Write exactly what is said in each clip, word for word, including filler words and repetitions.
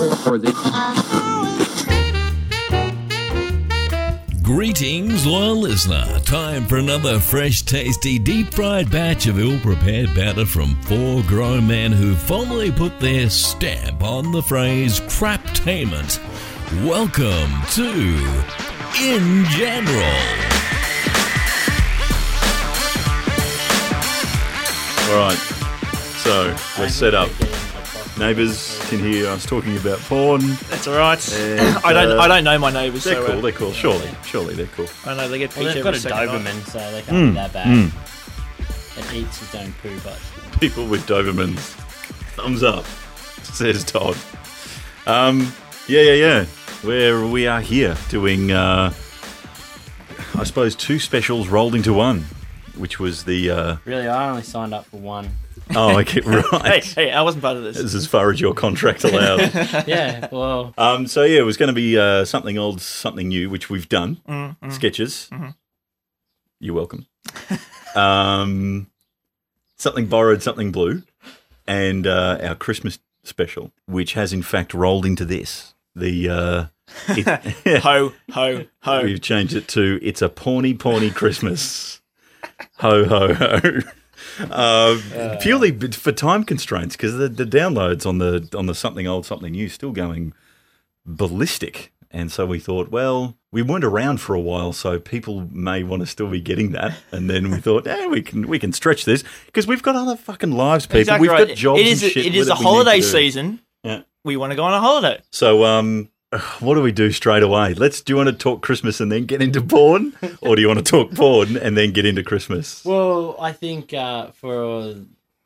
Greetings, loyal listener. Time for another fresh, tasty, deep-fried batch of ill-prepared batter from four grown men who fondly put their stamp on the phrase craptainment. Welcome to In General. All right, so we're set up. Neighbours can hear us talking about porn. That's all right. And, I don't. uh, I don't know my neighbours. They're so, cool. uh, They're cool. Surely, surely they're cool. I know they get Well, peach they've every got a second night. Doberman, so they can't Mm, be that bad. mm. It eats its own poo, but People with Dobermans, thumbs up, says Todd. Um, yeah, yeah, yeah. Where we are here doing, uh, I suppose, two specials rolled into one, which was the. Uh, really, I only signed up for one. oh, okay, Hey, right. hey, I wasn't part of this. It's as far as your contract allowed. Yeah, well, Um, so yeah, it was going to be uh, something old, something new, which we've done. Mm, mm. Sketches. Mm-hmm. You're welcome. um, something borrowed, something blue, and uh, our Christmas special, which has in fact rolled into this. The uh, it, Ho, ho, ho. we've changed it to "It's a Porny Porny Christmas." Ho ho ho. Uh, Uh. purely b- for time constraints, because the, the downloads on the on the something old something new still going ballistic, and so we thought, well, we weren't around for a while, so people may want to still be getting that, and then we thought, eh, we can we can stretch this because we've got other fucking lives, people. Exactly We've right. got jobs It is. and shit. It is that a we need to holiday do. season. Yeah. We want to go on a holiday. So, um, what do we do straight away? Let's. Do you want to talk Christmas and then get into porn, or do you want to talk porn and then get into Christmas? well, I think uh, for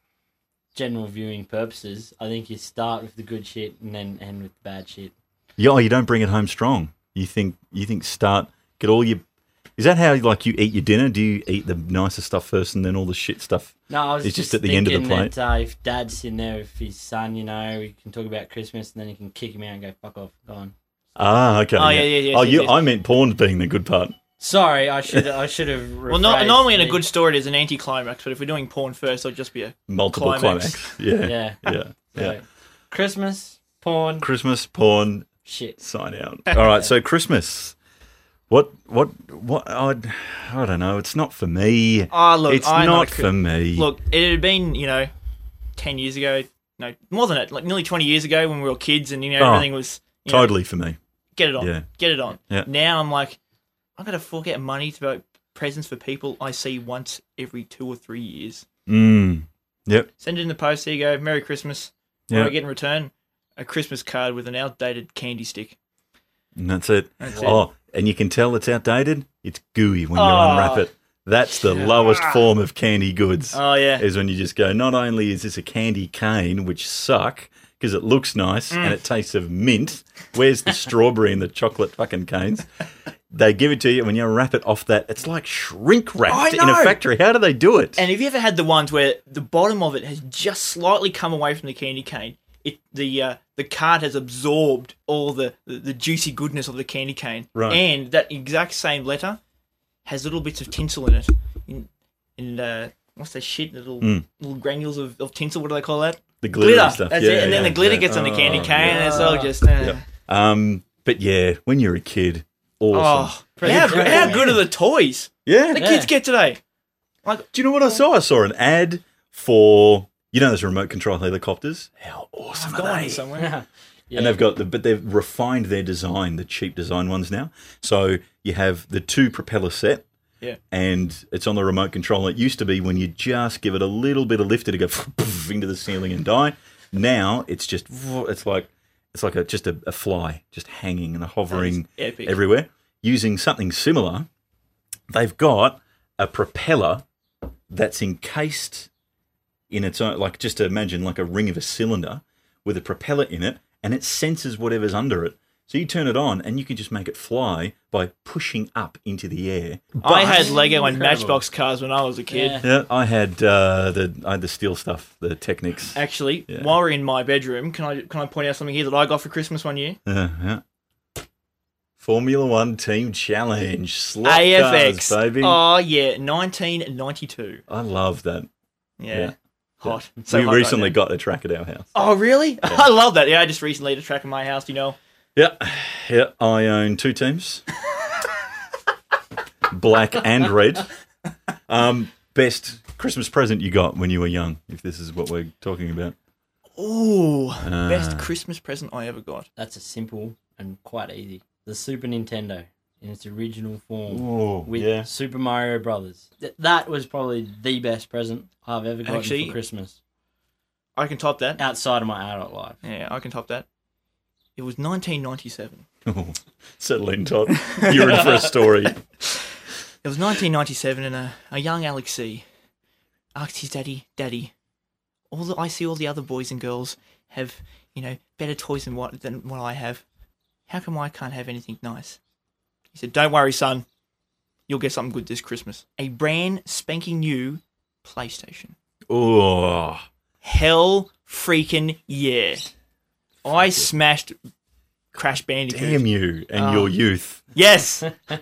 general viewing purposes, I think you start with the good shit and then end with the bad shit. Yeah, oh, you don't bring it home strong. You think you think start get all your. Is that how like you eat your dinner? Do you eat the nicer stuff first and then all the shit stuff? No, I was It's just, just at the end of the thinking plate. that uh, if Dad's sitting there with his son, you know, we can talk about Christmas and then you can kick him out and go, fuck off, go on. Ah, okay. Oh, yeah, yeah, yeah, Oh, yes, you. yes. I meant porn being the good part. Sorry, I should I should have. Well, not, rephrased normally in a the- good story, there's an anticlimax, but if we're doing porn first, it'll just be a Multiple Climax. climax. Yeah, Yeah. yeah, yeah. So, Christmas, porn, Christmas, porn, shit. sign out. All right, so Christmas. What? What? What? I, I don't know. It's not for me. Oh, look, it's I'm not not a- for me. Look, it had been, you know, ten years ago. No, more than that. Like nearly twenty years ago when we were kids and, you know, Oh, everything was... You know, totally for me. get it on. Yeah. Get it on. Yeah. Now I'm like, I'm going to fork out money to buy presents for people I see once every two or three years. Mm. Yep. Send it in the post. There you go. Merry Christmas. What Yeah. do I get in return? A Christmas card with an outdated candy stick. And that's it. That's it. Oh, and you can tell it's outdated. It's gooey when you Oh. unwrap it. That's the lowest form of candy goods. Oh, yeah. Is when you just go, not only is this a candy cane, which suck, because it looks nice Mm. and it tastes of mint. Where's the strawberry and the chocolate fucking canes? They give it to you when you wrap it off that. It's like shrink I wrapped in a know. factory. How do they do it? And have you ever had the ones where the bottom of it has just slightly come away from the candy cane? It the uh, the card has absorbed all the, the, the juicy goodness of the candy cane. Right. And that exact same letter has little bits of tinsel in it. In, in uh, what's that shit? Little Mm. little granules of, of tinsel. What do they call that? the glitter, Glitter. stuff. That's yeah, it. And then yeah, the glitter yeah. gets on the candy Oh, cane, yeah. and it's all just. Uh, Yep. Um, but yeah, when you're a kid, awesome. Oh, how, Pretty how cool. good are the toys yeah. the Yeah. kids get today? Like, Do you know what I saw? I saw an ad for, you know, those remote control helicopters. How awesome I've got are one they? somewhere. Yeah. And they've got the, but they've refined their design, the cheap design ones now. So you have the two propeller set, Yeah. and it's on the remote control. It used to be when you just give it a little bit of lift, it'd go into the ceiling and die. Now it's just, it's like, it's like a just a, a fly just hanging and hovering That is epic. everywhere. Using something similar, they've got a propeller that's encased in its own, like just imagine like a ring of a cylinder with a propeller in it, and it senses whatever's under it. So you turn it on, and you can just make it fly by pushing up into the air. I had Lego and Incredible. Matchbox cars when I was a kid. Yeah. Yeah, I had uh, the I had the steel stuff, the Technics. Actually, Yeah. while we're in my bedroom, can I can I point out something here that I got for Christmas one year? Uh, yeah. Formula One Team Challenge, slot A F X, cars, baby. Oh yeah, nineteen ninety-two. I love that. Yeah. Hot. So we hot right recently now. got a track at our house. Oh, really? I love that. Yeah, I just recently had a track in my house, you know. Yeah, yeah. I own two teams, black and red. Um, best Christmas present you got when you were young, if this is what we're talking about. Ooh, Ah. best Christmas present I ever got. That's a simple and quite easy. The Super Nintendo in its original form Oh, with yeah. Super Mario Brothers. Th- that was probably the best present I've ever gotten Actually- for Christmas I can top that. outside of my adult life. Yeah, I can top that. It was nineteen ninety-seven. Oh, settle in, Todd. You're in for a story. It was nineteen ninety-seven, and a, a young Alexei asked his daddy, "Daddy, all the, I see all the other boys and girls have, you know, better toys than what than what I have. How come I can't have anything nice?" He said, "Don't worry, son. You'll get something good this Christmas. A brand spanking new PlayStation. Oh, Hell freaking yeah! I smashed Crash Bandicoot. damn you and Oh. your youth. Yes.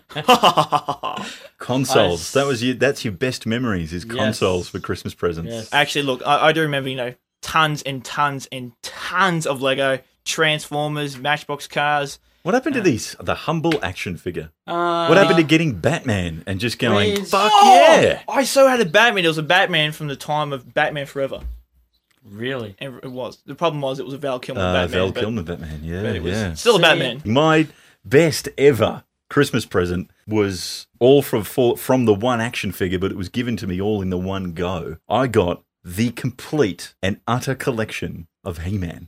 Consoles. I- That was your, that's your best memories is Yes. consoles for Christmas presents. Yes. Actually, look, I, I do remember, you know, tons and tons and tons of Lego, Transformers, Matchbox cars. What happened to these? The humble action figure. Uh, What happened to getting Batman and just going, Where's- fuck Oh, yeah. I so had a Batman. It was a Batman from the time of Batman Forever. Really? And it was. The problem was it was a Val Kilmer Uh, Batman. Val but- Kilmer Batman, yeah, but it was yeah. still a See- Batman. My best ever Christmas present was all from for, from the one action figure, but it was given to me all in the one go. I got the complete and utter collection of He-Man.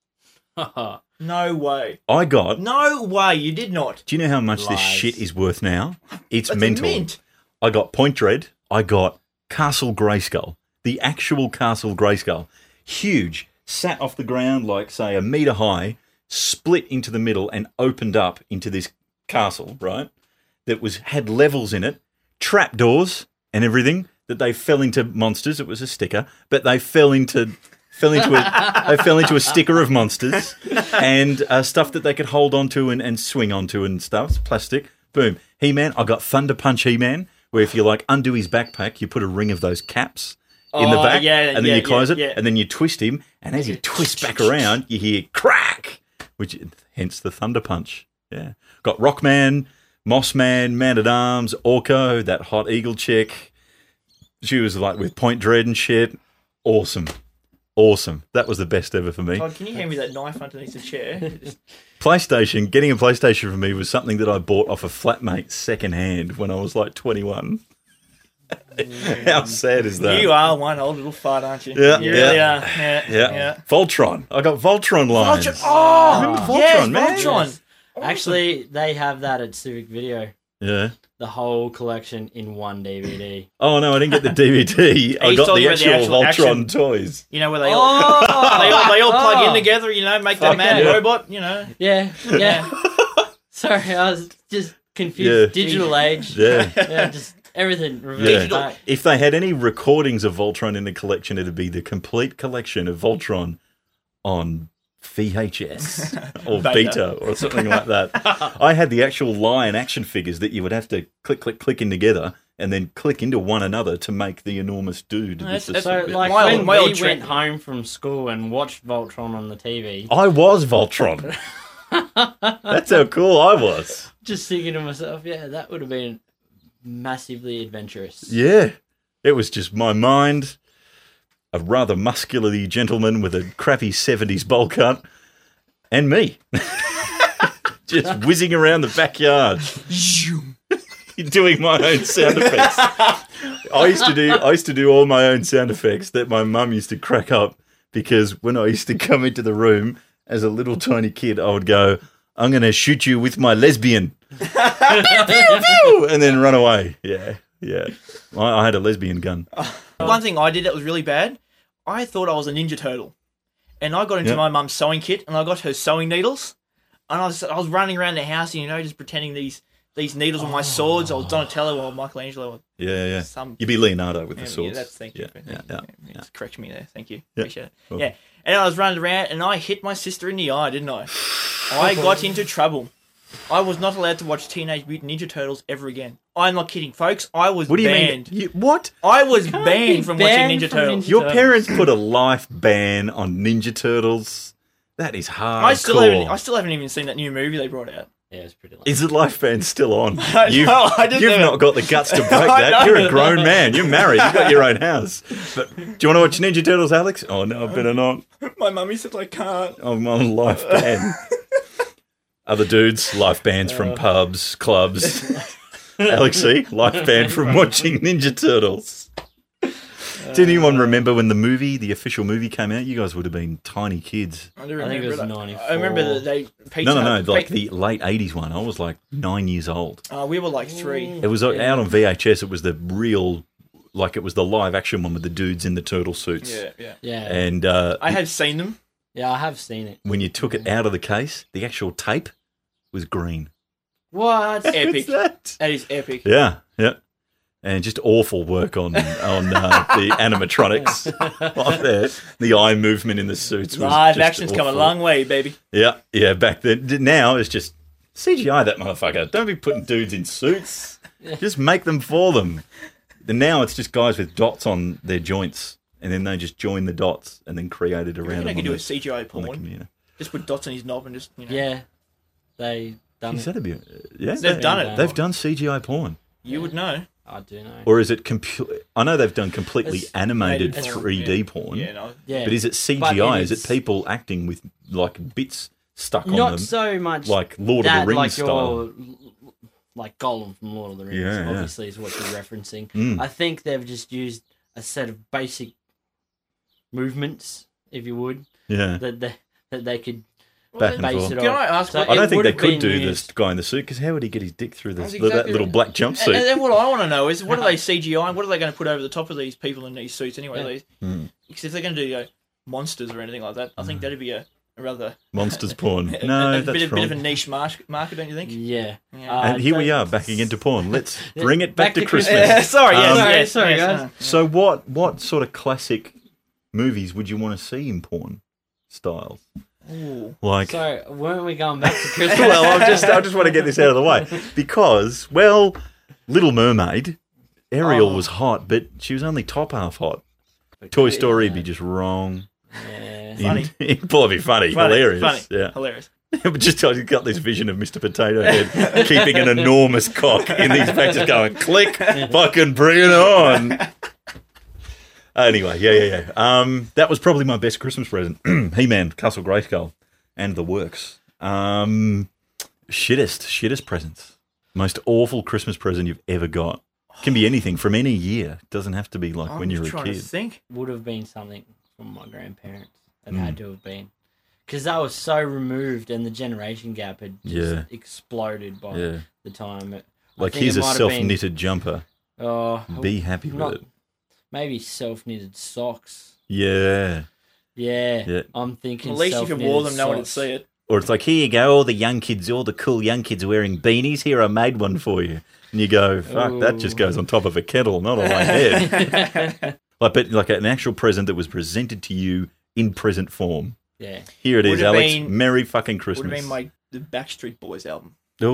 No way. I got... No way. You did not. Do you know how much this Lies. shit is worth now? It's That's a mental. mint. I got Point Dread. I got Castle Grayskull. The actual Castle Grayskull. Huge. Sat off the ground like, say, a metre high, split into the middle and opened up into this castle, right? That was had levels in it, trapdoors and everything, that they fell into monsters. It was a sticker, but they fell into... Fell into a, they fell into a sticker of monsters and uh, stuff that they could hold onto and, and swing onto and stuff. It's plastic. Boom. He-Man. I got Thunder Punch He-Man, where if you like undo his backpack, you put a ring of those caps in the Oh, back, yeah, and then yeah, you close yeah, it, yeah. and then you twist him, and as you twist back around, you hear crack, which hence the Thunder Punch. Yeah. Got Rockman, Mossman, Man-at-Arms, Orko, that hot eagle chick. She was like with Point Dread and shit. Awesome. Awesome. That was the best ever for me. Todd, can you hand me that knife underneath the chair? PlayStation, getting a PlayStation for me was something that I bought off a flatmate second hand when I was like twenty-one. How sad is that? You are one old little fart, aren't you? Yeah, You yeah. really are. Yeah. Yeah. yeah. Voltron. I got Voltron lines. Voltron. Oh, Remember Voltron, yes, man? Voltron. Yes. Actually, they have that at Civic Video. Yeah. The whole collection in one D V D. Oh, no, I didn't get the D V D. I He's got talking the about the actual, actual Voltron action. toys. You know where they all they all they all plug in together. You know, make that Fuck mad yeah. robot. You know. Yeah, yeah. Sorry, I was just confused. Yeah. Digital age. Yeah. Yeah, just everything. Yeah. reversed back. If they had any recordings of Voltron in the collection, it'd be the complete collection of Voltron on V H S or Beta. Beta or something like that. I had the actual lion action figures that you would have to click, click, click in together and then click into one another to make the enormous dude. That's- This is that's- So, bit- like, My old- when my old we trend- went home from school and watched Voltron on the T V, I was Voltron. That's how cool I was. just thinking to myself, yeah, that would have been massively adventurous. Yeah. It was just my mind, a rather muscular gentleman with a crappy seventies bowl cut, and me. Just whizzing around the backyard. Doing my own sound effects. I used to do I used to do all my own sound effects that my mum used to crack up because when I used to come into the room as a little tiny kid, I would go, "I'm going to shoot you with my lesbian," pew, pew, pew, and then run away. Yeah, yeah. I, I had a lesbian gun. One thing I did that was really bad. I thought I was a Ninja Turtle, and I got into Yep. my mum's sewing kit, and I got her sewing needles, and I was I was running around the house, you know, just pretending these these needles were my swords. I was Donatello or Michelangelo. Or Yeah, yeah. some You'd be Leonardo with Yeah, the yeah, swords. that's thank you. Yeah, for- yeah, yeah, yeah, Just correct me there. Thank you. Yeah. Appreciate it. Cool. Yeah. And I was running around and I hit my sister in the eye, didn't I? I got into trouble. I was not allowed to watch Teenage Mutant Ninja Turtles ever again. I'm not kidding, folks. I was What do you banned. mean? You, what? I was Can't banned be from banned watching Ninja from Turtles. Ninja- Your Turtles. parents put a life ban on Ninja Turtles? That is hardcore. I still haven't. I still haven't even seen that new movie they brought out. Yeah, it's pretty lame. Is the life ban still on? I You've, know, I didn't you've know. not got the guts to break I that. know. You're a grown man. You're married. You've got your own house. But do you want to watch Ninja Turtles, Alex? Oh, no, I better not. My mummy said I can't. I'm on life ban. Other dudes, life bans from pubs, clubs. Alexi, life ban from watching Ninja Turtles. Did anyone remember when the movie, the official movie came out? You guys would have been tiny kids. I, do I think it remember was that. ninety-four. I remember that they. Pizza No, no, no, Hut- like Pe- the late eighties one. I was like nine years old. Uh, we were like three. It was out on V H S. It was the real, like it was the live action one with the dudes in the turtle suits. Yeah, yeah. Yeah, And uh, I have seen them. yeah, I have seen it. when you took it out of the case, the actual tape was green. What? Epic. What's that? That is epic. Yeah, yeah. And just awful work on on uh, the animatronics up there. The eye movement in the suits was Live just action's come a awful. long way, baby. Yeah, yeah. Back then, now it's just C G I that motherfucker. Don't be putting dudes in suits. Just make them for them. And now it's just guys with dots on their joints, and then they just join the dots and then create it I around reckon them they on could do the, a C G I on the porn. computer. Just put dots on his knob and just, you know. Yeah, they done Is it. that a bit? Yeah, They've they, done it. They've done C G I porn. You would know. I do know. Or is it completely? I know they've done completely It's animated animated porn, three D yeah. porn. Yeah, no. Yeah, But is it C G But I? it Is it is- people acting with like bits stuck on not them, so much like Lord that, of the Rings like style? your like Gollum from Lord of the Rings. Yeah, yeah. Obviously, is what you're referencing. Mm. I think they've just used a set of basic movements, if you would, Yeah, that they that they could back and base forth. it Can off. I ask So what- I it don't think would they have could been do used- this guy in the suit because how would he get his dick through this That's that exactly little right. black And, jumpsuit? and then what I want to know is, what are they C G I? What are they going to put over the top of these people in these suits anyway? Yeah. These, Hmm. Because if they're going to do, you know, monsters or anything like that, I think that'd be a, a rather Monsters porn. a, No, a, that's bit, of, wrong. bit of a niche mar- market, don't you think? Yeah. Yeah. Uh, and here we don't- are backing into porn. Let's bring it back, Back to, to Christmas. Christmas. Yeah, sorry, yes, Um, yes, Sorry, sorry, yes, guys. uh, So what what sort of classic movies would you want to see in porn styles? Ooh. Like So weren't we going back to Christmas? well, I just I just want to get this out of the way because well, Little Mermaid, Ariel Oh. was hot, but she was only top half hot. Toy Story would be just wrong. Yeah. Funny. It'd probably be funny, Funny, hilarious. funny, Yeah. hilarious. But just I got this vision of Mister Potato Head keeping an enormous cock in these patches going, click, fucking bring it on. Anyway, yeah, yeah, yeah. Um, that was probably my best Christmas present. He-Man, Castle Grayskull, and the works. Um, shittest, shittest presents. Most awful Christmas present you've ever got. Can be anything from any year. Doesn't have to be like I'm when you're just a trying to kid. think. Would have been something from my grandparents. It Mm. had to have been. Because that was so removed and the generation gap had just Yeah. exploded by Yeah. the time. It, I Like think here's it a might have self-knitted jumper. Been, oh, Be happy with not- it. maybe self-knitted socks. Yeah. Yeah, Yeah. I'm thinking At least if you self-knitted wore them, no one would socks. see it. Or it's like, here you go, all the young kids, all the cool young kids are wearing beanies. Here, I made one for you. And you go, fuck, that just Ooh. goes on top of a kettle, not on my head. like, but like an actual present that was presented to you in present form. Yeah. Here it is, Would have Alex. been- Merry fucking Would Christmas. have been my the Backstreet Boys album.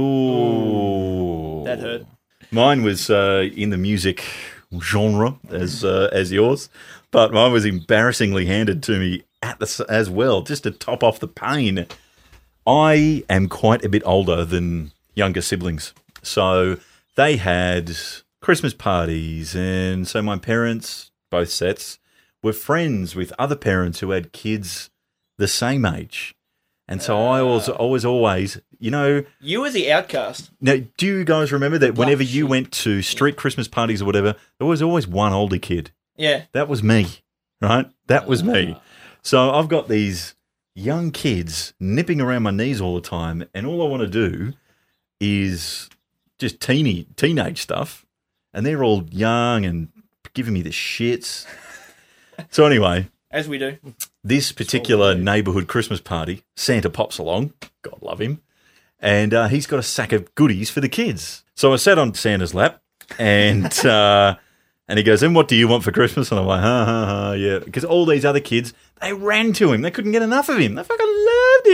Ooh. That hurt. Mine was uh, in the music genre as uh, as yours, but mine was embarrassingly handed to me at the as well, just to top off the pain. I am quite a bit older than younger siblings, so they had Christmas parties, and so my parents, both sets, were friends with other parents who had kids the same age. And so I was always, always, you know, You were the outcast. now, do you guys remember that whenever Black you sheep. went to street Christmas parties or whatever, there was always one older kid? Yeah. That was me, right? That was me. So I've got these young kids nipping around my knees all the time, and all I want to do is just teeny, teenage stuff, and they're all young and giving me the shits. So anyway, As we do. this particular neighbourhood Christmas party, Santa pops along, God love him, and uh, he's got a sack of goodies for the kids. So I sat on Santa's lap, and uh, and he goes, and what do you want for Christmas? And I'm like, ha, ha, ha, yeah. Because all these other kids, they ran to him. They couldn't get enough of him. They fucking loved him.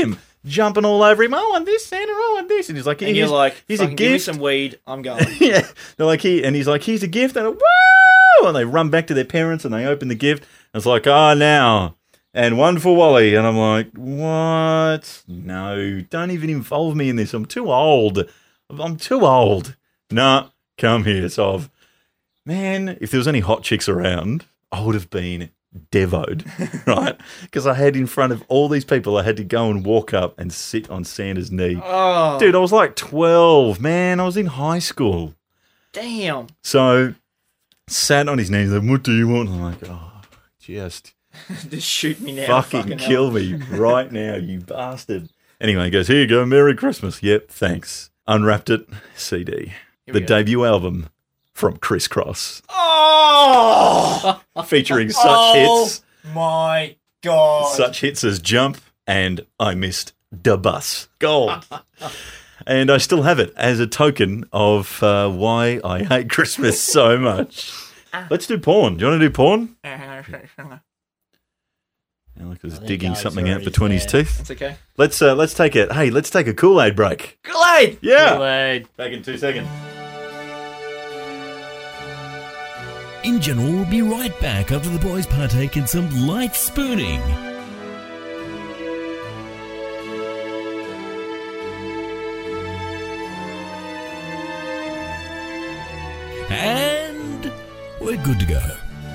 jumping all over him. I want this, Santa. I want this. And he's like, And you're here's, like, here's a fucking give me gift. some weed. I'm going. Yeah. They're like, he, and he's like, here's a gift. And, woo! And they run back to their parents and they open the gift. And it's like, ah, oh, now. And one for Wally. And I'm like, what? No, don't even involve me in this. I'm too old. I'm too old. Nah, come here, Sov. Man, if there was any hot chicks around, I would have been devoed, right? Because I had in front of all these people, I had to go and walk up and sit on Santa's knee. Oh, Dude, I was like twelve, man. I was in high school. damn. So, sat on his knee, like, what do you want? I'm like, oh, just Just shoot me now. fucking, fucking kill hell. me right now, you bastard. Anyway, he goes, here you go, Merry Christmas. Yep, thanks. Unwrapped it, C D. Here The we go. debut album from Criss Cross, Oh! featuring such Oh hits, my God. such hits as Jump and I Missed Da Bus. Gold. And I still have it as a token of uh, why I hate Christmas so much. Let's do porn. Do you want to do porn? Alec is I think digging Alex something out already between his there. teeth. It's okay. Let's uh, let's take it. Hey, let's take a Kool-Aid break. Glade! Yeah. Kool-Aid. Back in two seconds. Ingen will be right back after the boys partake in some light spooning. And we're good to go.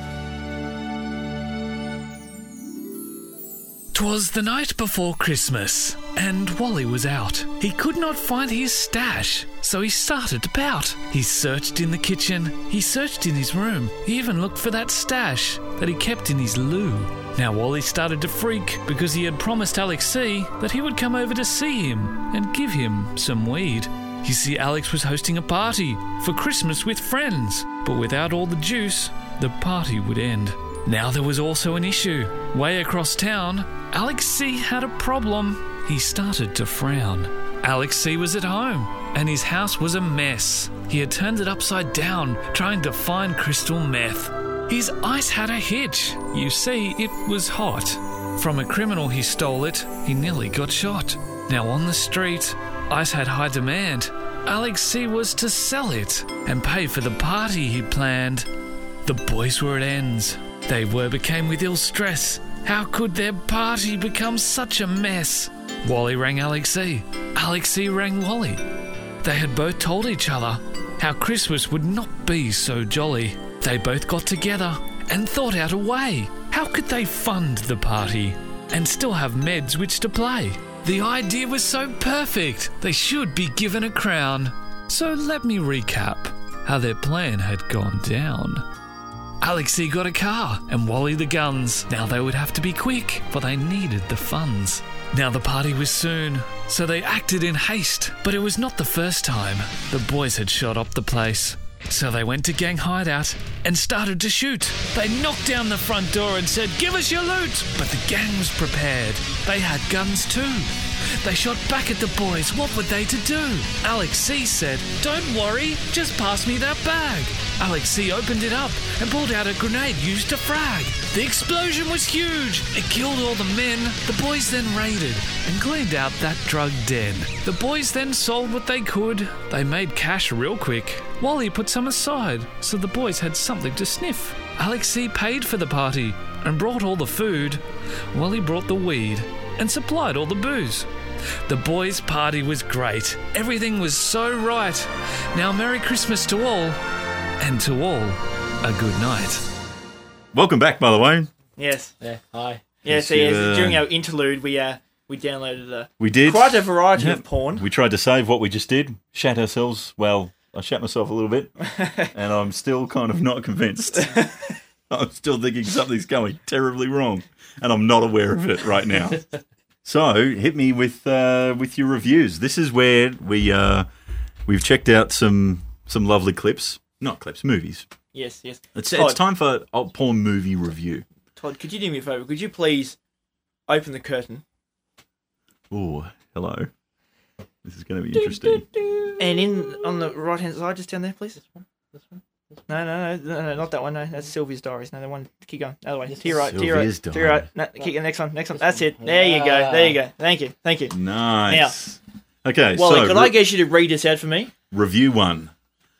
'Twas the night before Christmas, and Wally was out. He could not find his stash, so he started to pout. He searched in the kitchen, he searched in his room, he even looked for that stash that he kept in his loo. Now Wally started to freak because he had promised Alex C that he would come over to see him and give him some weed. You see, Alex was hosting a party for Christmas with friends, but without all the juice, the party would end. Now there was also an issue. Way across town, Alex C had a problem. He started to frown. Alex C was at home, and his house was a mess. He had turned it upside down, trying to find crystal meth. His ice had a hitch. You see, it was hot. From a criminal he stole it, he nearly got shot. Now on the street, ice had high demand. Alex C was to sell it and pay for the party he'd planned. The boys were at ends. They were became with ill stress. How could their party become such a mess? Wally rang Alex C. Alex C rang Wally. They had both told each other how Christmas would not be so jolly. They both got together and thought out a way. How could they fund the party and still have meds which to play? The idea was so perfect, they should be given a crown. So let me recap how their plan had gone down. Alex C got a car and Wally the guns. Now they would have to be quick, for they needed the funds. Now the party was soon, so they acted in haste. But it was not the first time the boys had shot up the place. So they went to gang hideout and started to shoot. They knocked down the front door and said, "Give us your loot!" But the gang was prepared. They had guns too. They shot back at the boys. What were they to do? Alex C said, "Don't worry, just pass me that bag." Alex C opened it up and pulled out a grenade used to frag. The explosion was huge. It killed all the men. The boys then raided and cleaned out that drug den. The boys then sold what they could. They made cash real quick. Wally put some aside so the boys had something to sniff. Alex C paid for the party and brought all the food. Wally brought the weed and supplied all the booze. The boys' party was great. Everything was so right. Now Merry Christmas to all, and to all a good night. Welcome back, by the way. Yes. Yeah, hi. Yeah, Yes, so yeah, you, uh, during our interlude, we uh, we downloaded a, We did. quite a variety Yep. of porn. We tried to save what we just did. Shat ourselves. Well, I shat myself a little bit, and I'm still kind of not convinced. I'm still thinking something's going terribly wrong, and I'm not aware of it right now. So, hit me with uh, with your reviews. This is where we uh, we've checked out some some lovely clips, not clips, movies. Yes, yes. It's Todd, it's time for a porn movie review. Todd, could you do me a favour? Could you please open the curtain? Oh, hello. This is going to be interesting. And in on the right hand side, just down there, please. This one, this one, this No, no, no, no, no, not that one. No, that's Sylvia's Diaries. No, the one. Keep going. Other way. To your right. To your Sylvia's right. To your right. No, keep the next one. Next one. That's it. There you go. There you go. Thank you. Thank you. Nice. Now, okay, Wally, so could re- I get you to read this out for me? review one.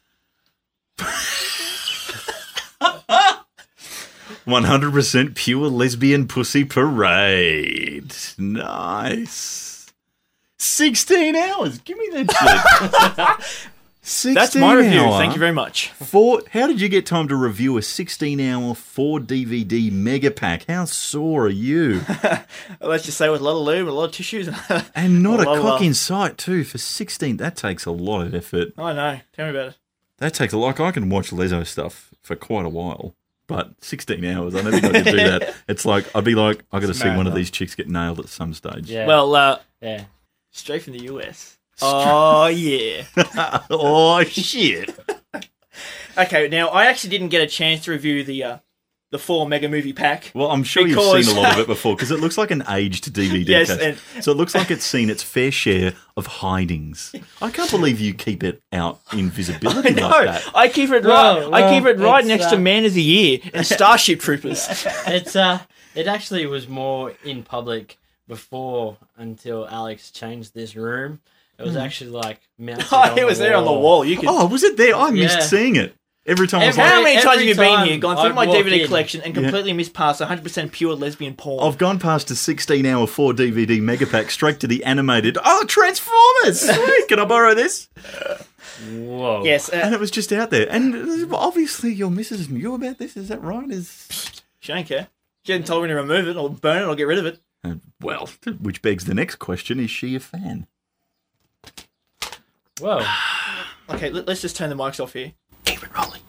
one hundred percent pure lesbian pussy parade. Nice. sixteen hours. Give me that shit. sixteen That's my review. hour. Thank you very much. Four, how did you get time to review a sixteen hour four D V D mega pack? How sore are you? Let's just say with a lot of lube, a lot of tissues. And not a lot of cock love. in sight, too, for sixteen. That takes a lot of effort. I know. Tell me about it. That takes a lot. I can watch Lezo stuff for quite a while, but sixteen hours, I never got to do that. It's like, I'd be like, I got to see one of these chicks get nailed at some stage. Yeah. Well, uh, yeah. straight from the U S. Oh, yeah. Oh, shit. Okay, now, I actually didn't get a chance to review the uh, the four mega movie pack. Well, I'm sure Because- you've seen a lot of it before because it looks like an aged D V D Yes, case. and- So it looks like it's seen its fair share of hidings. I can't believe you keep it out in visibility No, like that. I keep it right. Well, I keep it well, right it's, next uh, to Man of the Year and Starship Troopers. It's uh, it actually was more in public before until Alex changed this room. It was actually like mounted. Oh, on it was the there on the wall. You could. Oh, was it there? I missed Yeah. seeing it. Every time I was Every- like, How many times have every you been time here, gone through I'd my walk D V D in. collection and completely missed past one hundred percent pure lesbian porn? I've gone past a sixteen hour four D V D mega pack straight to the animated. Oh, Transformers! Sweet. Can I borrow this? Whoa. Yes. And Uh, it was just out there. And uh, obviously, your missus knew about this. Is that right? Is she don't care. She hadn't told me to remove it or burn it or get rid of it. uh, well, which begs the next question: is she a fan? Whoa. Okay, let, let's just turn the mics off here. Keep it rolling.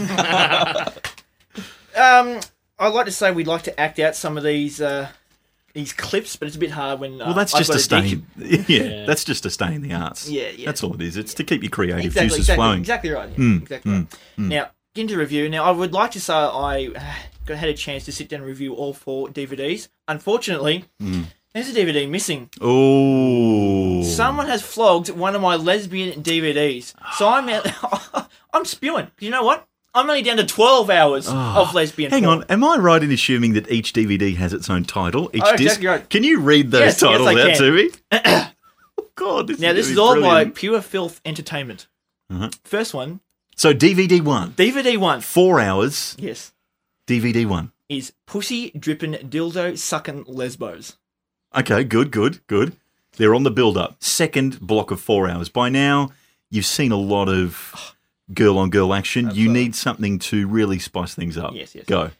Um, I'd like to say we'd like to act out some of these uh, these clips, but it's a bit hard when. Uh, Well, that's I've just got a stay. dick. Yeah, Yeah. that's just a stay in the arts. Yeah, yeah. That's all it is. It's to keep your creative Exactly, juices exactly, flowing. exactly right. Yeah, Mm, exactly mm, right. Now, get into review. Now, I would like to say I uh, got had a chance to sit down and review all four D V Ds. Unfortunately, Mm. there's a D V D missing. Oh, Someone has flogged one of my lesbian D V Ds. So I'm out, I'm spewing. You know what? I'm only down to twelve hours of lesbian Hang porn. on, am I right in assuming that each D V D has its own title, each Oh, disc? exactly right. Can you read those Yes, yes, titles I out can. to me? Oh, God, this Now, is, this gonna is be all by brilliant. Pure Filth Entertainment. Uh-huh. First one, So D V D one, D V D one. four hours. Yes. D V D one. Is Pussy Drippin' Dildo Suckin' Lesbos. Okay, good, good, good. They're on the build-up. Second block of four hours. By now, you've seen a lot of girl-on-girl action. You need something to really spice things up. Yes, yes. Go.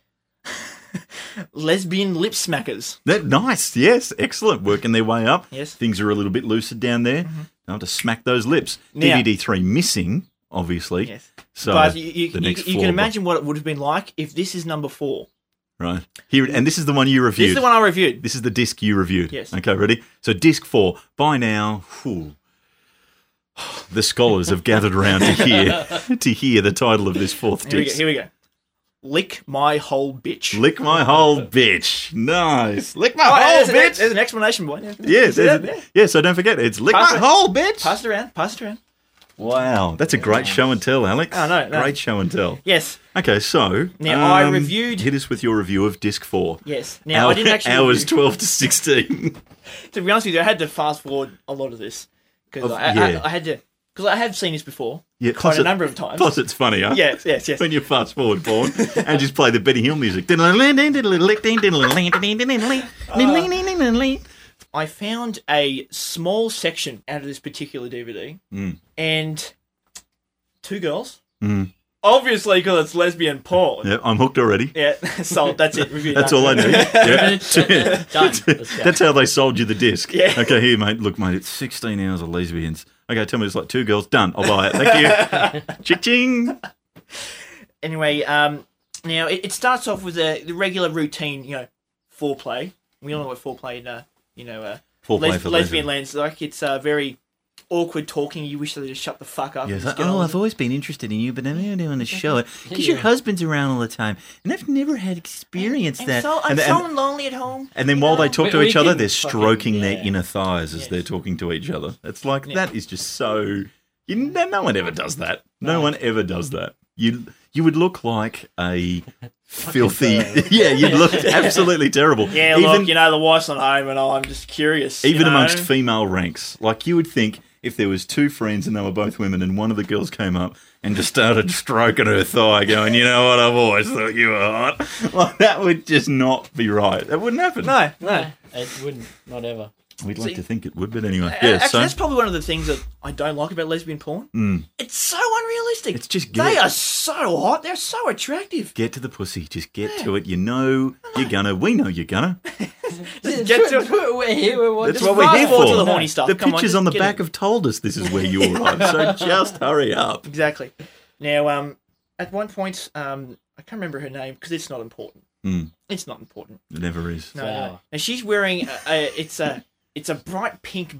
Lesbian Lip Smackers. That nice, yes, excellent. Working their way up. Yes. Things are a little bit looser down there. Now to smack those lips. Now- D V D three missing, obviously. Yes. So but you, you, the you, next you four can bu- imagine what it would have been like if this is number four. right here, and this is the one you reviewed. This is the one I reviewed. This is the disc you reviewed. Yes. Okay, ready? So disc four. By now, whew, the scholars have gathered around to hear to hear the title of this fourth Here we go. disc. Here we go. Lick my whole bitch. Lick my whole bitch. Nice. Lick my Oh, whole there's, an, bitch. there's an exclamation point. Yeah, See there's that? a- Yeah. yeah, so don't forget, it's lick Pass my it- whole bitch. Pass it around. Pass it around. Wow, that's a great show and tell, Alex. Oh, no, no. Great show and tell. Yes. Okay, so Now, I um, reviewed- Hit us with your review of disc four. Yes. Now, Hour- I didn't actually. hours review- twelve to sixteen. To be honest with you, I had to fast forward a lot of this because Of- I, yeah. I, I had to because I have seen this before. Yeah, quite plus a it- number of times. Plus, it's funnier. Yes, yes, yes. When you fast forward porn and just play the Benny Hill music. I found a small section out of this particular D V D, Mm. and two girls. Mm. Obviously, because it's lesbian porn. Yeah, I'm hooked already. Yeah, sold. That's it. Review That's done. all I need. Yeah. Done. Let's go. That's how they sold you the disc. Yeah. Okay, here, mate. Look, mate, it's sixteen hours of lesbians. Okay, tell me it's like two girls. Done. I'll buy it. Thank you. Ching. Anyway, um, now it, it starts off with a, the regular routine, you know, foreplay. We all know what foreplay in, uh, you know, uh, Foreplay les- for lesbian lesbian. lands like. It's uh, very awkward talking. You wish they just shut the fuck up. Yeah, and it's just like, get on oh, with I've it. always been interested in you, but I'm never doing the show it because your Yeah. husband's around all the time, and I've never had experienced I'm that. so, I'm and, so and, lonely at home. and then you while know? they talk We- to we each other, can they're fucking- stroking their yeah. inner thighs as Yes. they're talking to each other. It's like Yeah. that is just so. You, no no one ever does that. No, No. one ever does that. You you would look like a filthy. Yeah, you'd look absolutely terrible. Yeah, even, look, you know, the wife's not home and I'm just curious. you even know? amongst female ranks, like you would think if there was two friends and they were both women and one of the girls came up and just started stroking her thigh going, you know what, I've always thought you were hot. Like, that would just not be right. That wouldn't happen. No, no. It wouldn't. Not ever. We'd See- like to think it would, but anyway. A- Yeah, Actually, so that's probably one of the things that I don't like about lesbian porn. mm, It's so unrealistic. it's just They get, are so hot. They're so attractive. get to the pussy. Just get to it. You know you're gonna. We know you're gonna. Just get to it. We're here. We're That's Just what we're fast here forward for. to the horny stuff. The Come on, pictures just on the get back it. have told us this is where you arrive. So just hurry up. Exactly. Now, um, at one point, um, I can't remember her name because it's not important. Mm, It's not important. it never is. No, Flower. no. And she's wearing a, a it's a it's a bright pink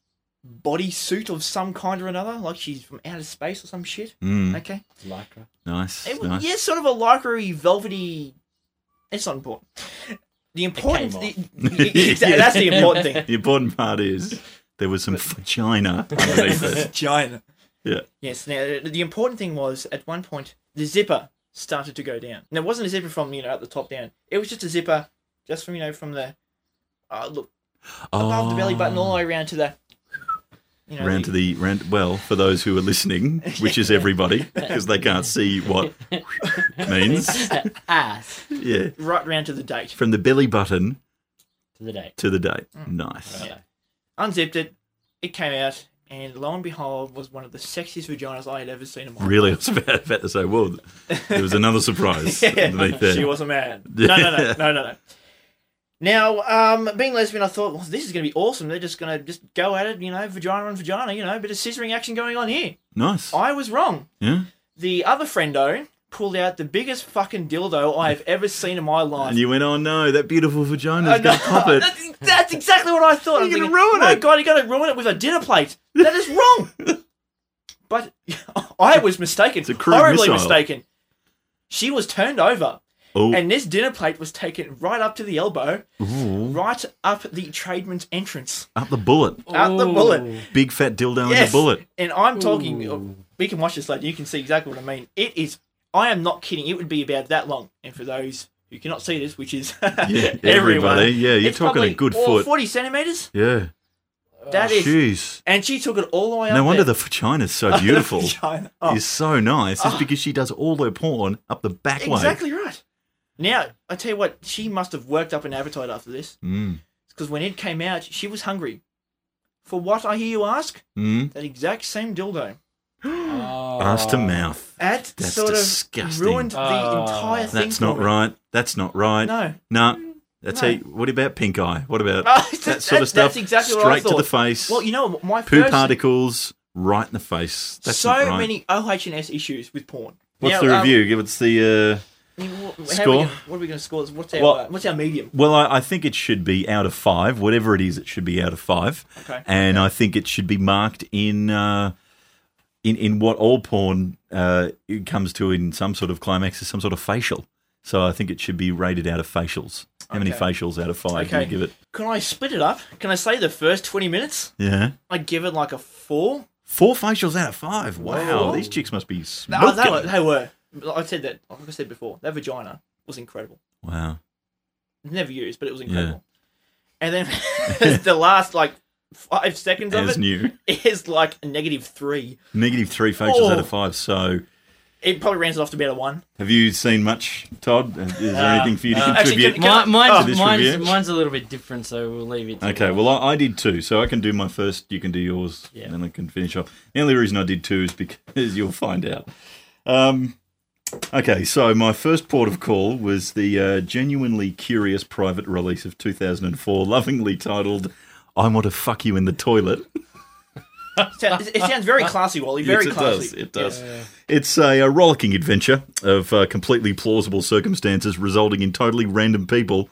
bodysuit of some kind or another, like she's from outer space or some shit. Mm, Okay. Lycra. nice. It was, nice. yeah, sort of a lycra-y, velvety. It's not important. The important, came the, the- exactly, that's the important thing. The important part is there was some vagina underneath it. Vagina. Yeah. Yes. Now the important thing was at one point the zipper started to go down. And it wasn't a zipper from you know at the top down. It was just a zipper, just from you know from the uh, look above the belly button all the way around to the. You know, Round to the round. Well, for those who are listening, which is everybody, because they can't see what means. Ass Yeah, right round to the date. from the belly button to the date. to the date. Mm. Nice. Right. Unzipped it, it came out, and lo and behold, was one of the sexiest vaginas I had ever seen in my Really, I life. was about, about to say, well, there was another surprise underneath there. She was a man. No, no, no, no, no, no. Now, um, being lesbian, I thought, well, this is going to be awesome. They're just going to just go at it, you know, vagina on vagina, you know, a bit of scissoring action going on here. Nice. I was wrong. Yeah. The other friendo pulled out the biggest fucking dildo I have ever seen in my life. And you went, oh no, that beautiful vagina's Uh, going to pop it. That's, that's exactly what I thought. I'm You're gonna thinking, ruin my it. God, you're going to ruin it with a dinner plate. That is wrong. But I was mistaken. It's a crude Horribly missile. mistaken. She was turned over, Oh, and this dinner plate was taken right up to the elbow, ooh, right up the tradesman's entrance. up the bullet. Out the bullet. Ooh. Big fat dildo in Yes. the bullet. And I'm talking, Ooh. we can watch this later, you can see exactly what I mean. It is, I am not kidding, it would be about that long. And for those who cannot see this, which is Yeah, everyone, everybody. Yeah, you're it's talking probably, a good oh, foot. forty centimetres? Yeah. That is, Jeez. and she took it all the way up No wonder there. the vagina's so beautiful. Vagina. Oh, Is so nice. It's Oh. because she does all her porn up the back way. exactly right. Now, I tell you what, she must have worked up an appetite after this. Mm. Because when it came out, she was hungry. For what, I hear you ask? Mm. That exact same dildo. Oh. Ass to mouth. That That's sort disgusting. of ruined the Oh. entire thing. That's for not me. right. That's not right. No. No. That's No. how. What about pink eye? What about Oh, that sort of stuff? That's exactly Straight what I to thought. the face. Well, you know, my poo first... particles right in the face. That's so not right. many O H and S issues with porn. What's Now, the um, review? Give us the. Uh... I mean, what, how are we Score? gonna- what are we going to score? What's our, Well- uh, what's our medium? Well, I, I think it should be out of five. Whatever it is, it should be out of five. Okay. And I think it should be marked in uh, in in what all porn uh, it comes to in some sort of climax is some sort of facial. So I think it should be rated out of facials. How many Okay. facials out of five do Okay. you give it? Can I split it up? Can I say the first twenty minutes? Yeah. I'd give it like a four. Four facials out of five. Wow, Whoa. these chicks must be No, smoking. they were. They were. I said that. Like I said before, that vagina was incredible. Wow. Never used, but it was incredible. And then the last like five seconds of As it new. is like a negative three. Negative three facials Oh. out of five. So It probably rounds it off to about a one. have you seen much, Todd? Is there Uh, anything for you to uh, actually, contribute? can- can- Mi- mine's, Oh, this mine's, review? mine's a little bit different, so we'll leave it. To Okay, you. well, I, I did two, so I can do my first, you can do yours, Yeah. and then I can finish off. The only reason I did two is because you'll find out. Um, okay, so my first port of call was the uh, genuinely curious private release of two thousand four, lovingly titled, I Want to Fuck You in the Toilet. It sounds, it sounds very classy, Wally. Very Yes, it classy. does, it does. Yeah. It's a, a rollicking adventure of uh, completely plausible circumstances resulting in totally random people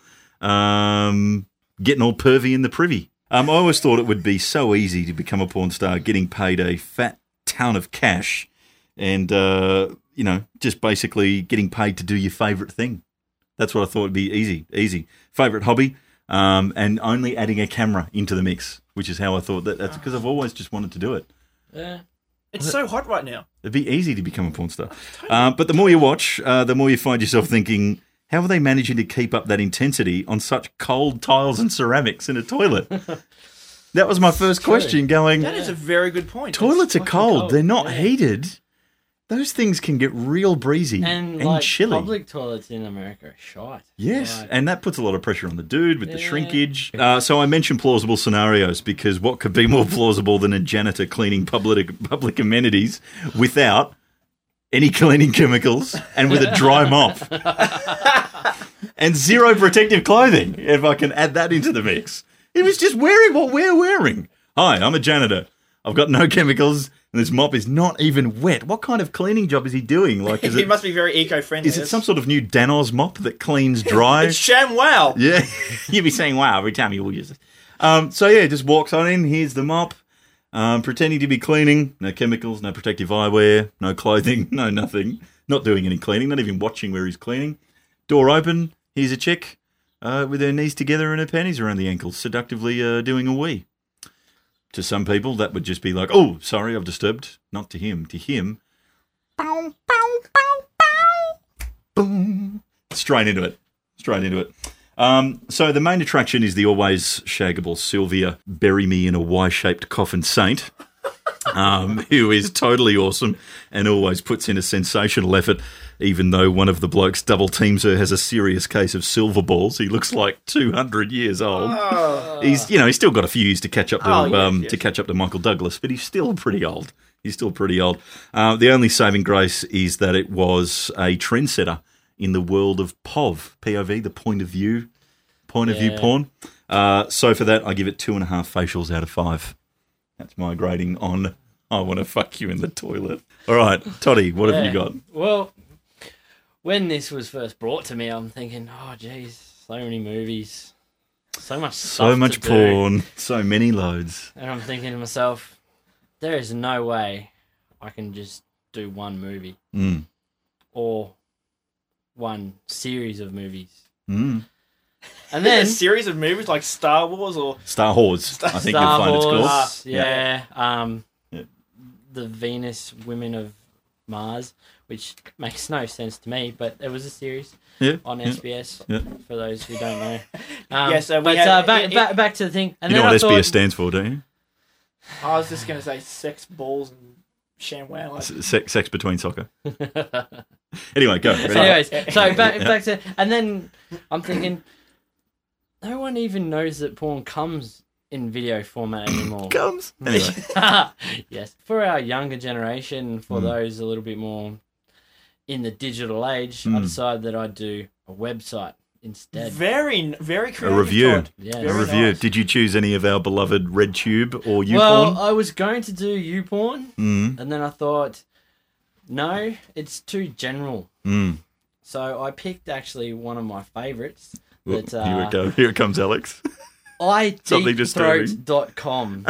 um, getting all pervy in the privy. Um, I always thought it would be so easy to become a porn star, getting paid a fat ton of cash and, uh, you know, just basically getting paid to do your favourite thing. That's what I thought would be easy, easy. Favourite hobby, um, and only adding a camera into the mix, which is how I thought that. That's because I've always just wanted to do it. Yeah. It's so hot right now. It'd be easy to become a porn star. Uh, but the more you watch, uh, the more you find yourself thinking, how are they managing to keep up that intensity on such cold tiles and ceramics in a toilet? That was my first question, going, That is a very good point. toilets are fucking cold. cold. They're not Yeah. heated. Those things can get real breezy And, and, like chilly. public toilets in America are shite. Yes, Like, and that puts a lot of pressure on the dude with the Yeah. shrinkage. Uh, so I mentioned plausible scenarios because what could be more plausible than a janitor cleaning public public amenities without any cleaning chemicals and with a dry mop and zero protective clothing? If I can add that into the mix, he was just wearing what we're wearing. Hi, I'm a janitor. I've got no chemicals, and this mop is not even wet. What kind of cleaning job is he doing? Like, is it it must be very eco-friendly. is it some sort of new Danos mop that cleans dry? It's ShamWow. Yeah, you'd be saying wow every time you will use it. Um, so yeah, just walks on in. Here's the mop, um, pretending to be cleaning. No chemicals, no protective eyewear, no clothing, no nothing. Not doing any cleaning, not even watching where he's cleaning. Door open. Here's a chick uh, with her knees together and her panties around the ankles, seductively uh, doing a wee. To some people, that would just be like, oh, sorry, I've disturbed. Not to him. To him, bow, bow, bow, bow, boom. Straight into it. Straight into it. Um, so the main attraction is the always shaggable Sylvia, bury me in a Y-shaped coffin saint, um, who is totally awesome and always puts in a sensational effort, even though one of the blokes double teams her has a serious case of silver balls. He looks like two hundred years old. He's, you know, he's still got a few years to catch up to Oh, yes, um, yes. to catch up to Michael Douglas, but he's still pretty old. He's still pretty old. Uh, the only saving grace is that it was a trendsetter in the world of P O V, P O V, the point of view, point of view Yeah. porn. Uh, so for that, I give it two and a half facials out of five. That's my grading on I want to fuck you in the toilet. All right, Toddy, what have you Yeah. got? Well, when this was first brought to me, I'm thinking, oh, geez, so many movies, so much stuff So much to do. porn, so many loads. And I'm thinking to myself, there is no way I can just do one movie Mm. or one series of movies. Mm. And Then then a series of movies like Star Wars or Star Wars, I think Star you'll find it's Wars, called. yeah, um, Yeah. the Venus Women of Mars, which makes no sense to me, but it was a series Yeah, on yeah. S B S. Yeah. For those who don't know, um, Yeah, so we but had- uh, back, it- it- back back to the thing. And You know then what I S B S thought- stands for, don't you? I was just going to say sex, balls, and ShamWow. Like, S- Sex, sex between soccer. Anyway, go. So Ready? anyways, so back Yeah. back to, and then I'm thinking, no one even knows that porn comes in video format anymore. Comes. Anyway, Yes, for our younger generation, for Mm. those a little bit more in the digital age, I Mm. decided that I'd do a website instead. very, very a creative. review. Todd. Yes. A Very review. nice. Did you choose any of our beloved RedTube or YouPorn? Well, I was going to do YouPorn, Mm, and then I thought, no, it's too general. mm. So I picked actually one of my favourites. Well, That, uh, here it goes. Here it comes, Alex. i Something deep throat dot com.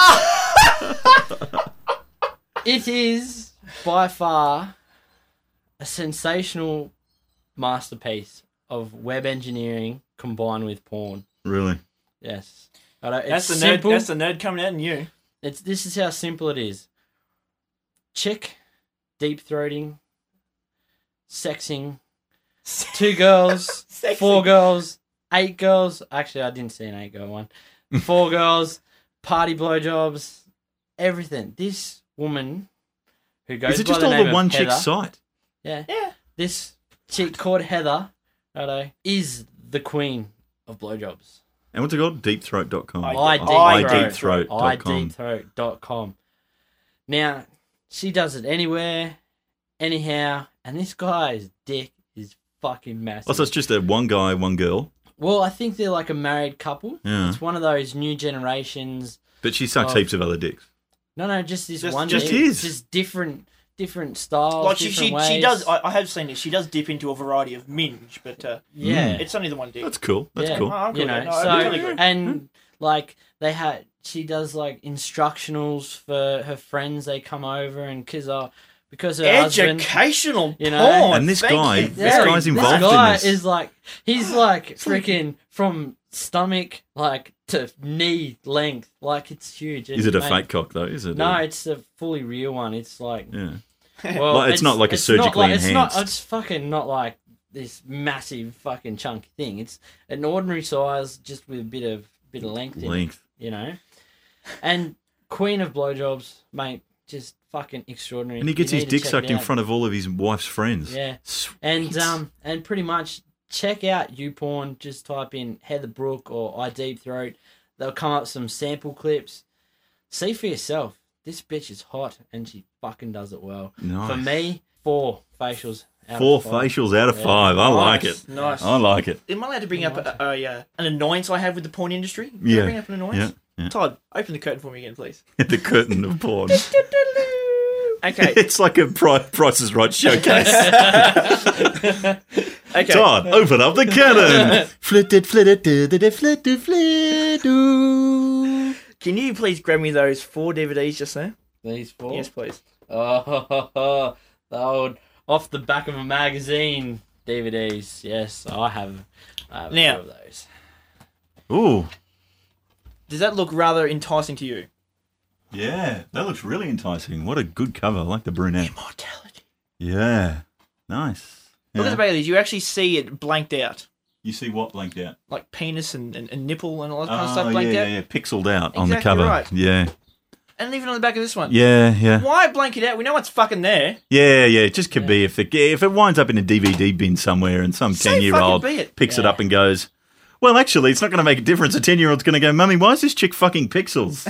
It is by far a sensational masterpiece of web engineering combined with porn. Really? Yes. I don't, That's it's the nerd. simple. That's the nerd coming out in you. It's this is how simple it is. Chick, deep throating, sexing, two girls, Sexy. four girls, eight girls. Actually, I didn't see an eight girl one. Four girls, party blowjobs, everything. This woman who goes Is it by just the all name the of one Heather, chick site? Yeah, Yeah. this chick called Heather, righto, is the queen of blowjobs. And what's it called? deep throat dot com. I- I deep throat I dot com. deep throat dot com. Now, she does it anywhere, anyhow, and this guy's dick is fucking massive. Oh, so it's just a one guy, one girl. Well, I think they're like a married couple. Yeah. It's one of those new generations. But she sucks Oh. heaps of other dicks. No, no, just this Just- one. just dick. his. Just different, different styles. Like she, different she, ways. she does. I, I have seen this. She does dip into a variety of minge, but uh, Yeah. it's only the one dick. That's cool. That's Yeah. cool. Oh, I'm cool You know, with that. No, I so totally agree. and like they had, she does like instructionals for her friends. They come over and because uh, because her husband, Educational you know, porn. And this Thank guy- you this very guy's this involved in guy this. is like he's like freaking from stomach like to knee length, like it's huge. Is it a Mate, fake cock though? Is it? No, a- it's a fully real one. It's like yeah. well, Like, it's not like a it's surgically not like, It's enhanced. not. It's fucking not like this massive fucking chunky thing. It's an ordinary size, just with a bit of bit of length. In it, Length. you know. And Queen of Blowjobs, mate, just fucking extraordinary. And he gets You his need to dick check sucked it in out. front of all of his wife's friends. Yeah. Sweet. And um and pretty much check out YouPorn. Just type in Heather Brooke or I Deep Throat. They'll come up some sample clips. See for yourself. This bitch is hot and she fucking does it well. Nice. For me, four facials. Out Four of five. facials out of Yeah. five. I like Nice, it. Nice. I like it. Am I allowed to bring up a, a, uh, an annoyance I have with the porn industry? Can I Yeah. bring up an annoyance? Yeah. Yeah. Todd, open the curtain for me again, please. The curtain of porn. Okay. It's like a Pri- Price is Right showcase. Okay. Todd, open up the curtain. Flit it, flit it, do, do, do, flit, do, flit, do. Can you please grab me those four D V Ds just there? These four. Yes, please. Oh, the old off the back of a magazine D V Ds. Yes, I have. I have Now- two of those. Ooh. Does that look rather enticing to you? Yeah, that looks really enticing. What a good cover. I like the brunette. Immortality. Yeah. Nice. Look at Yeah. the back of these. You actually see it blanked out. You see what blanked out? Like penis and, and, and nipple and all that kind of Oh, stuff yeah, blanked yeah, out. yeah. Pixeled out on the Exactly cover. right. Yeah. And even on the back of this one. Yeah, yeah. Why blank it out? We know what's fucking there. Yeah, yeah. It just could be if it, if it winds up in a D V D bin somewhere and some So ten-year-old fucking be it. picks it Yeah. up and goes, well, actually, it's not going to make a difference. A ten-year-old's going to go, Mummy, why is this chick fucking pixels?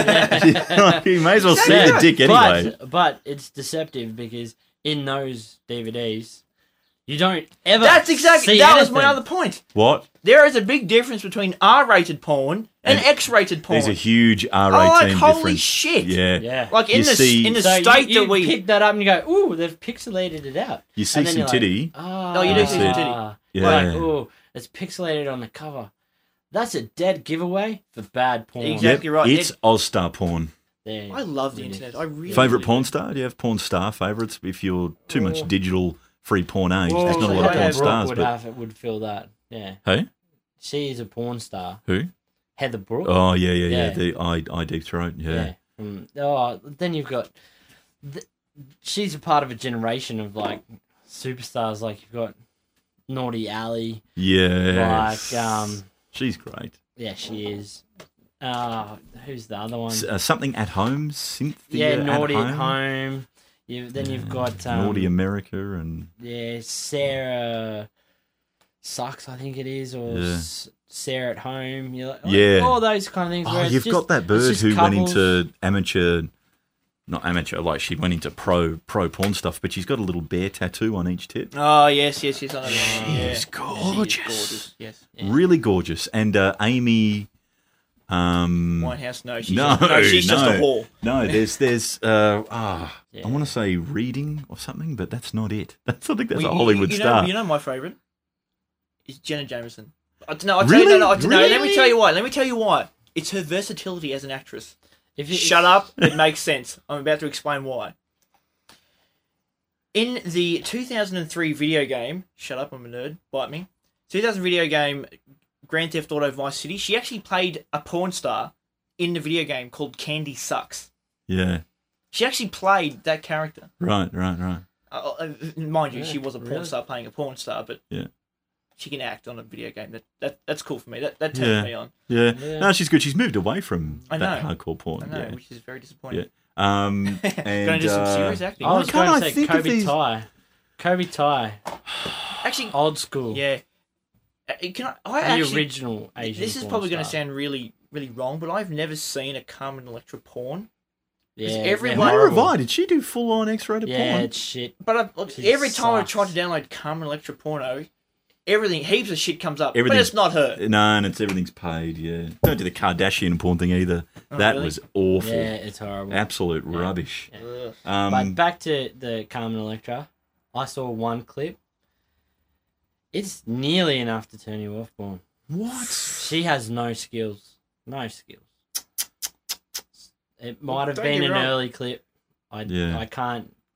Like, you may as well see Exactly the dick anyway. But, but it's deceptive because in those D V Ds, you don't ever. That's exactly. see That was my anything. other point. What? There is a big difference between R-rated porn and, And X-rated porn. There's a huge R oh, like eighteen holy difference. shit! Yeah. Yeah. Like in You the see- in the So state you, you that we pick that up and you go, ooh, they've pixelated it out. You see And then some you're like, titty. Ah, Oh, you do see some titty. Yeah. Like, ooh, it's pixelated on the cover. That's a dead giveaway for bad porn. Exactly. Yep, right. It's It- Ozstar porn. There. I love the It internet. is. I really Favourite do. porn star? Do you have porn star favourites? If you're too much Oh. digital free porn age, Well, there's not a lot of Heather porn Brooke stars. would But have it would feel that. Yeah, hey, she is a porn star. who? Heather Brooke. Oh yeah, yeah, yeah. Yeah. The I I deep throat. Yeah. Yeah. From, oh, then you've got. Th- she's a part of a generation of like superstars. Like you've got Naughty Alley. Yeah. Like um, she's great. yeah, she is. Uh, who's the other one? S- uh, something at home, Cynthia. yeah, Naughty at at home. home. You then you've got um, Naughty America and yeah, Sarah sucks. I think it is, or Yeah. S- Sarah at home. You're like, Yeah. all those kind of things. oh, where it's you've just- got that it's bird just who couples. went into amateur. Not amateur, like she went into pro pro porn stuff, but she's got a little bear tattoo on each tit. Oh yes, yes, yes. I know. Yeah. She's She gorgeous. is gorgeous. Yes. Really gorgeous. And uh, Amy. Um, Whitehouse. No, she's no, just, no, she's just a no. whore. No, there's there's uh, ah, Yeah. I want to say reading or something, but that's not it. That's I think that's Well, a you- Hollywood you know, star. You know my favourite is Jenna Jameson. I don't know. I tell you, no, Really? no, I don't know. Let me Really? tell you why. Let me tell you why. It's her versatility as an actress. If you, Shut up. It makes sense. I'm about to explain why. In the two thousand three video game, shut up, I'm a nerd, bite me. two thousand video game Grand Theft Auto Vice City, she actually played a porn star in the video game called Candy Sucks. Yeah, She actually played that character. right, right, right. Uh, uh, mind you, Yeah, she was a porn really? star playing a porn star, but Yeah. she can act on a video game. That, that That's cool for me. That, that turns Yeah. me on. Yeah. Yeah. no, she's good. She's moved away from I that know. hardcore porn. I know, yeah. which is very disappointing. Yeah. Um, Going and to do some uh, serious acting. I was can't going to I say think of Kobe these- Ty. Kobe Ty, Actually, old school. yeah. Uh, Can I, I The actually, original Asian. this is porn probably going to star. sound really, really wrong, but I've never seen a Carmen Electra porn. Yeah, everyone- they're Neither have horrible. I. Did she do full on X-rated Yeah, porn? it's shit. But I, She every time I sucks. try to download Carmen Electra porno, everything, heaps of shit comes up. But Everything's- it's not her. No, and it's everything's paid. Yeah, don't do the Kardashian porn thing either. Oh, that really? was awful. Yeah, it's horrible. Absolute rubbish. Ugh. Um, But back to the Carmen Electra, I saw one clip. It's nearly enough to turn you off, Born. what? She has no skills. No skills. It might have Don't been get an me wrong. early clip. I, Yeah. I can't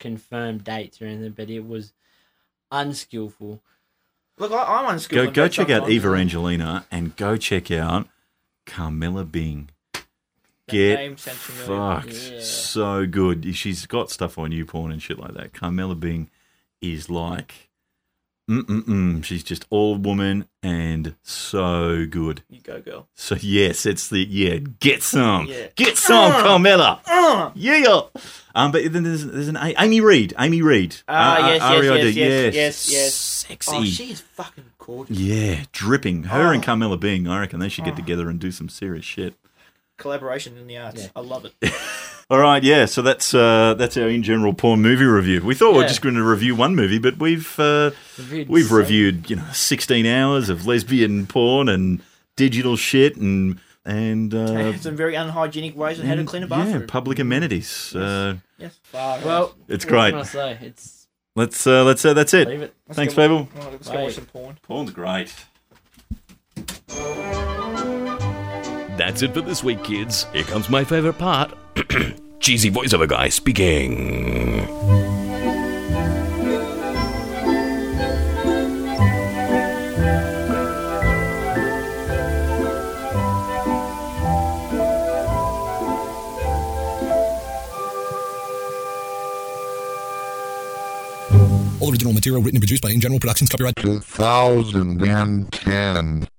confirm dates or anything, but it was unskillful. Look, I, I'm Go unskilled. go in check out sometimes. Eva Angelina and go check out Carmela Bing. Get name sounds familiar. fucked. Yeah. So good. She's got stuff on YouPorn and shit like that. Carmela Bing is like, mm-mm-mm. She's just all woman and so good. You go, girl. So, yes, it's the, yeah, get some. Yeah. Get some, Uh, Carmela. Uh, Yeah. Um, but then there's, there's an A- Amy Reed. Amy Reed. Ah, Uh, yes, R E I D. yes, yes, yes, yes. Sexy. oh, she is fucking gorgeous. Yeah, dripping. Her Oh. and Carmela Bing, I reckon they should get Oh. together and do some serious shit. Collaboration in the arts. Yeah. I love it. All right, yeah. So that's uh, that's our in general porn movie review. We thought we were Yeah. just going to review one movie, but we've uh, Reviewed we've so- reviewed you know sixteen hours of lesbian porn and digital shit and and uh, Some very unhygienic ways on how to clean a bathroom. yeah, public amenities. Uh, Yes. Far out. Well, It's what great. can I say? It's let's uh, let's uh, that's it. leave it. Let's Thanks, go- people. Right, let's go Bye. watch some porn. Porn's great. That's it for this week, kids. Here comes my favourite part. Cheesy voiceover guy speaking. All original material written and produced by In General Productions. Copyright two thousand ten.